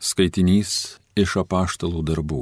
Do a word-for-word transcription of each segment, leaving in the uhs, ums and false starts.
Skaitinys iš apaštalų darbų.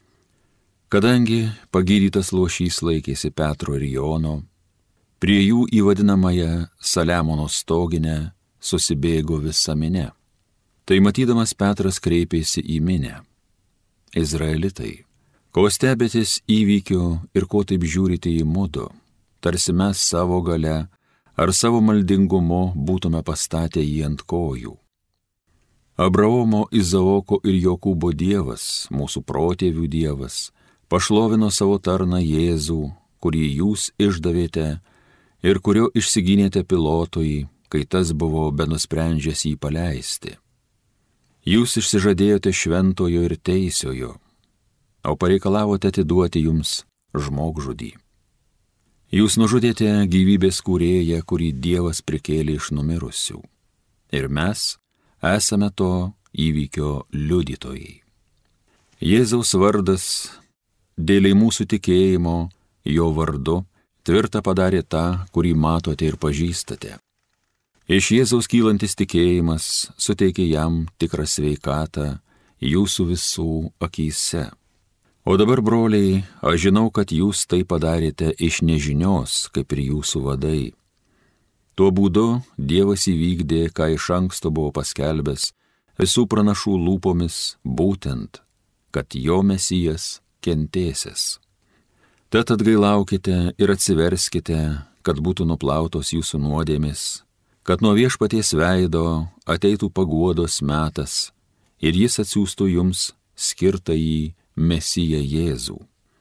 Kadangi pagydytas luošys laikėsi Petro ir Jono, prie jų į vadinamąją Saliamono stoginę susibėgo visa minia. Tai matydamas Petras kreipėsi į minią. Izraelitai, ko stebėtis įvykiu ir ko taip žiūrite į mudu, tarsi mes savo gale ar savo maldingumu būtume pastatę jį ant kojų. Abraomo, Izaoko ir Jokūbo Dievas, mūsų protėvių Dievas, pašlovino savo tarną Jėzų, kurį jūs išdavėte ir kurio išsigynėte Pilotui, kai tas buvo benusprendžęs jį paleisti. Jūs išsižadėjote šventojo ir teisiojo, o pareikalavote atiduoti jums žmogžudį. Jūs nužudėte gyvybės kūrėją, kurį Dievas prikėlė iš numirusių. Ir mes esame to įvykio liudytojai. Jėzaus vardas dėliai mūsų tikėjimo, jo vardu, tvirtą padarė tą, kurį matote ir pažįstate. Iš Jėzaus kylantis tikėjimas suteikė jam tikrą sveikatą jūsų visų akyse. O dabar, broliai, aš žinau, kad jūs tai padarėte iš nežinios, kaip ir jūsų vadai. Tuo būdu Dievas įvykdė, ką iš anksto buvo paskelbęs visų pranašų lūpomis, būtent, kad jo Mesijas kentėsis. Tad atgailaukite ir atsiverskite, kad būtų nuplautos jūsų nuodėmės, kad nuo viešpaties veido ateitų paguodos metas ir jis atsiųstų jums skirtąjį Mesiją Jėzų.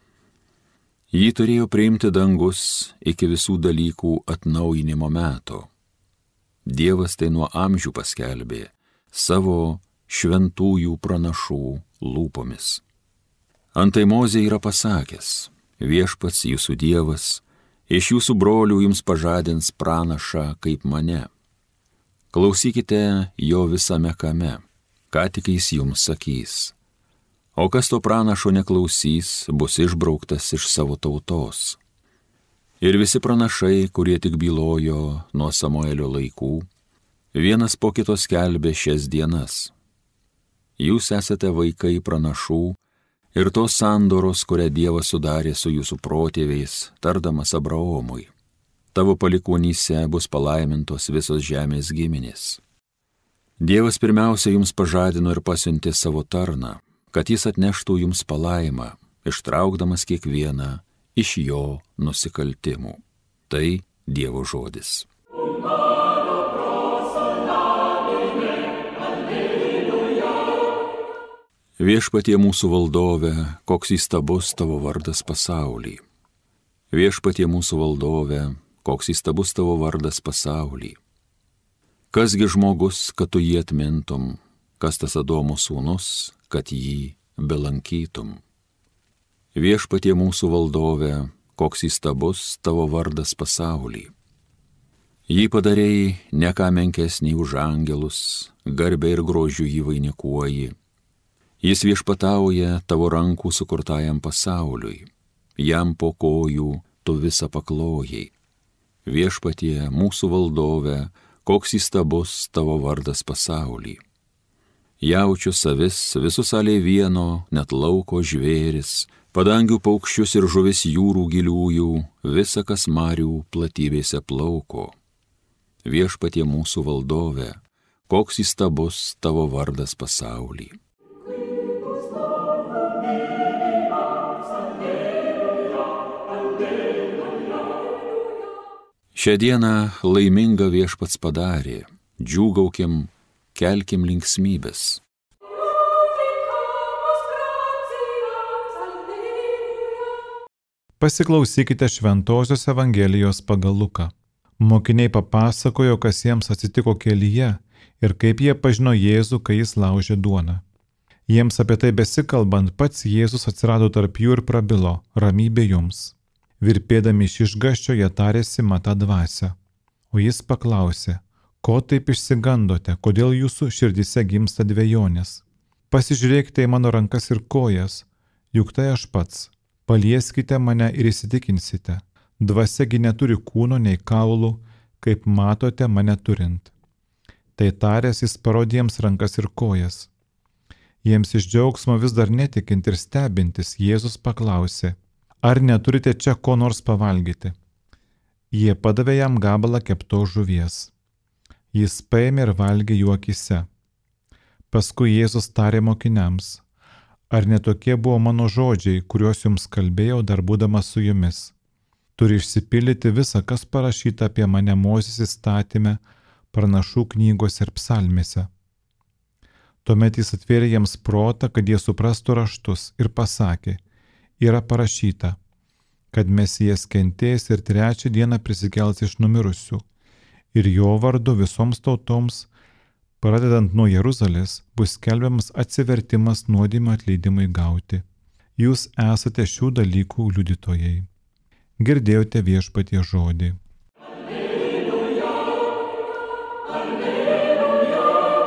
Jį turėjo priimti dangus iki visų dalykų atnaujinimo meto. Dievas tai nuo amžių paskelbė savo šventųjų pranašų lūpomis. Antai Mozė yra pasakęs, viešpats jūsų Dievas, iš jūsų brolių jums pažadins pranašą kaip mane. Klausykite jo visame kame, ką tik jis jums sakys. O kas to pranašo neklausys, bus išbrauktas iš savo tautos. Ir visi pranašai, kurie tik bylojo nuo Samuelio laikų, vienas po kito skelbė šias dienas. Jūs esate vaikai pranašų ir tos sandoros, kurią Dievas sudarė su jūsų protėviais, tardamas Abraomui. Tavo palikuonyse bus palaimintos visos žemės giminės. Dievas pirmiausia jums pažadino ir pasiuntė savo tarną, kad jis atneštų jums palaimą, ištraukdamas kiekvieną iš jo nusikaltimų. Tai Dievo žodis. Viešpatie mūsų valdove, koks įstabus tavo vardas pasauly. Viešpatie mūsų valdove, koks įstabus tavo vardas pasauly. Kasgi žmogus, kad tu jį atmintum, kas tas Adomo sūnus, kad jį belankytum. Viešpatie mūsų valdove, koks įstabus tavo vardas pasauly. Jį padarėjai ne ką menkesnį už angelus, garbę ir grožiu jį vainikuoji. Jis viešpatauja tavo rankų sukurtajam pasauliui, jam po kojų tu visą paklojai. Viešpatie mūsų valdove, koks įstabus tavo vardas pasauly. Jaučių savis, visus alė vieno, net lauko žvėris, padangių paukščius ir žuvis jūrų giliųjų, visa kas marių platybėse plauko. Viešpatie mūsų valdove, koks įstabus tavo vardas pasauly. Šią dieną laimingą viešpats padarė, džiūgaukim, kelkim linksmybės. Pasiklausykite Šventosios Evangelijos pagal Luką. Mokiniai papasakojo, kas jiems atsitiko kelyje ir kaip jie pažino Jėzų, kai jis laužė duoną. Jiems apie tai besikalbant, pats Jėzus atsirado tarp jų ir prabilo, ramybė jums. Virpėdami iš išgąsčio jie tarėsi matą dvasią. O jis paklausė, ko taip išsigandote, kodėl jūsų širdise gimsta dvejonės? Pasižiūrėkite į mano rankas ir kojas, juk tai aš pats. Palieskite mane ir įsitikinsite. Dvasiagi neturi kūno nei kaulų, kaip matote mane turint. Tai taręs jis parodė jiems rankas ir kojas. Jiems iš džiaugsmo vis dar netikint ir stebintis, Jėzus paklausė, ar neturite čia ko nors pavalgyti? Jie padavė jam gabalą keptos žuvies. Jis paėmė ir valgė jų akyse. Paskui Jėzus tarė mokiniams, ar netokie buvo mano žodžiai, kuriuos jums kalbėjau dar būdamas su jumis? Turi išsipildyti visa, kas parašyta apie mane Mozės įstatyme, pranašų knygose ir psalmėse. Tuomet jis atvėrė jiems protą, kad jie suprastų raštus ir pasakė, yra parašyta, kad Mesijas kentės ir trečią dieną prisikels iš numirusių, ir jo vardu visoms tautoms, pradedant nuo Jeruzalės, bus skelbiamas atsivertimas nuodėmių atleidimui gauti. Jūs esate šių dalykų liudytojai. Girdėjote Viešpaties žodį. Alleluja, alleluja,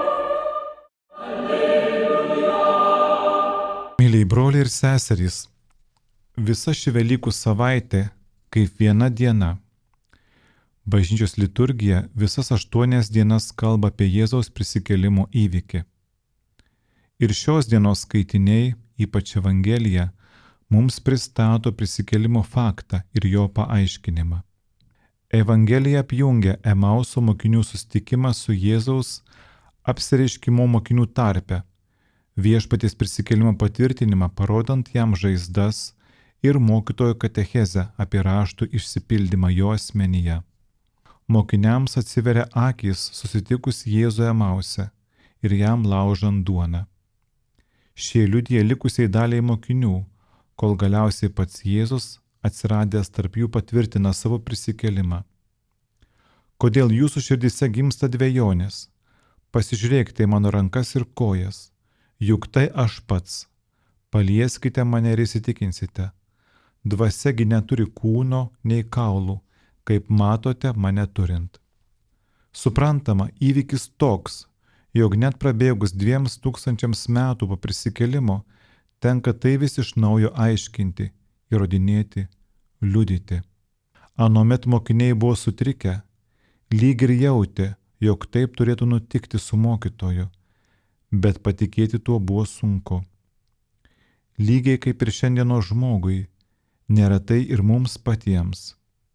alleluja. Myliai broliai ir seserys, visa ši Velykų savaitė kaip viena diena. Bažnyčios liturgija visas aštuonias dienas kalba apie Jėzaus prisikėlimo įvykį. Ir šios dienos skaitiniai, ypač Evangelija, mums pristato prisikėlimo faktą ir jo paaiškinimą. Evangelija apjungia Emauso mokinių susitikimą su Jėzaus apsireiškimo mokinių tarpe, Viešpaties prisikėlimo patvirtinimą, parodant jam žaizdas ir mokytojo katechezę apie raštų išsipildymą jo asmenyje. Mokiniams atsiveria akys susitikus Jėzų Emause ir jam laužant duoną. Šie liudija likusiai daliai mokinių, kol galiausiai pats Jėzus atsiradęs tarp jų patvirtina savo prisikėlimą. Kodėl jūsų širdise gimsta dvejonės? Pasižiūrėkite į mano rankas ir kojas, juk tai aš pats. Palieskite mane ir įsitikinsite. Dvasiagi neturi kūno nei kaulų, kaip matote mane turint. Suprantama, įvykis toks, jog net prabėgus dviems tūkstančiams metų po prisikėlimo, tenka tai vis iš naujo aiškinti, įrodinėti, liudyti. Anomet mokiniai buvo sutrikę, lyg ir jautė, jog taip turėtų nutikti su mokytoju, bet patikėti tuo buvo sunku. Lygiai kaip ir šiandienos žmogui, neretai ir mums patiems.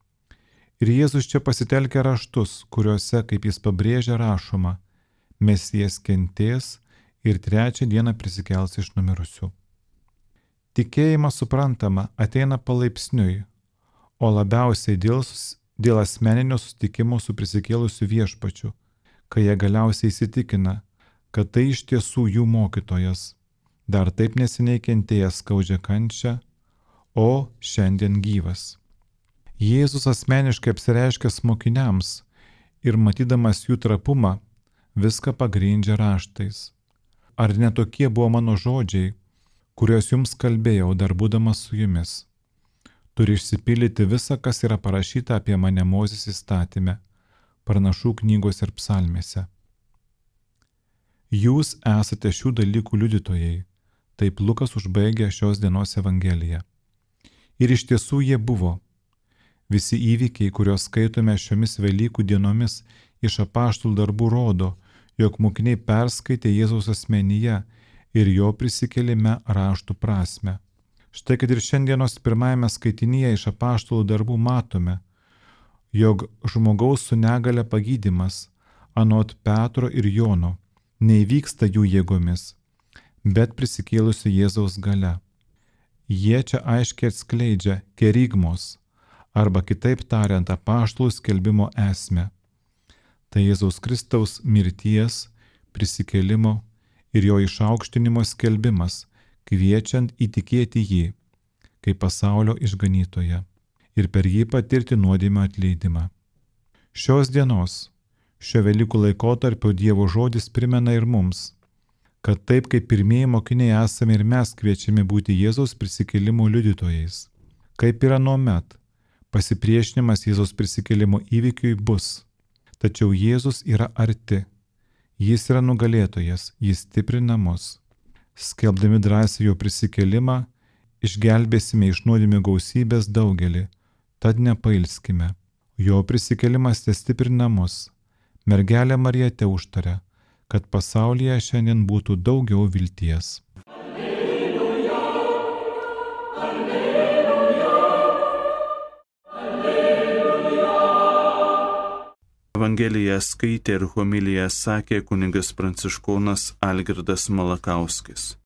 Ir Jėzus čia pasitelkia raštus, kuriuose, kaip jis pabrėžia, rašoma, Mesijas kentės ir trečią dieną prisikels iš numirusių. Tikėjimas, suprantama, ateina palaipsniui, o labiausiai dėl, dėl asmeninio susitikimo su prisikėlusiu Viešpačiu, kai jie galiausiai įsitikina, kad tai iš tiesų jų mokytojas, dar taip neseniai kentėjęs skaudžią kančią, o šiandien gyvas. Jėzus asmeniškai apsireiškęs mokiniams ir matydamas jų trapumą, viską pagrindžia raštais. Ar ne tokie buvo mano žodžiai, kuriuos jums kalbėjau dar būdamas su jumis? Turi išsipildyti visa, kas yra parašyta apie mane Mozės įstatyme, pranašų knygose ir psalmėse. Jūs esate šių dalykų liudytojai, taip Lukas užbaigia šios dienos Evangeliją. Ir iš tiesų jie buvo. Visi įvykiai, kuriuos skaitome šiomis Velykų dienomis iš apaštalų darbų, rodo, jog mokiniai perskaitė Jėzaus asmenyje ir jo prisikėlime raštų prasme. Štai kad ir šiandienos pirmajame skaitinyje iš apaštalų darbų matome, jog žmogaus su negale pagydymas, anot Petro ir Jono, neįvyksta jų jėgomis, bet prisikėlusio Jėzaus galia. Jie čia aiškiai atskleidžia kerygmos, arba kitaip tariant apaštalų skelbimo esmę. Tai Jėzaus Kristaus mirties, prisikėlimo ir jo išaukštinimo skelbimas, kviečiant įtikėti jį, kaip pasaulio išganytoją, ir per jį patirti nuodėmio atleidimą. Šios dienos, šio Velykų laikotarpio Dievo žodis primena ir mums, kad taip kaip pirmieji mokiniai esame ir mes kviečiami būti Jėzaus prisikėlimo liudytojais. Kaip ir anuomet, pasipriešinimas Jėzaus prisikėlimo įvykiui bus, tačiau Jėzus yra arti, jis yra nugalėtojas, jis stiprina mus. Skelbdami drąsiai jo prisikėlimą, išgelbėsime iš nuodėmių gausybės daugelį, tad nepailskime. Jo prisikėlimas te stiprina mus. Mergelė Marija te užtaria, kad pasaulyje šiandien būtų daugiau vilties. Alleluja, alleluja, alleluja. Evangeliją skaitė ir homiliją sakė kunigas pranciškonas Algirdas Malakauskis.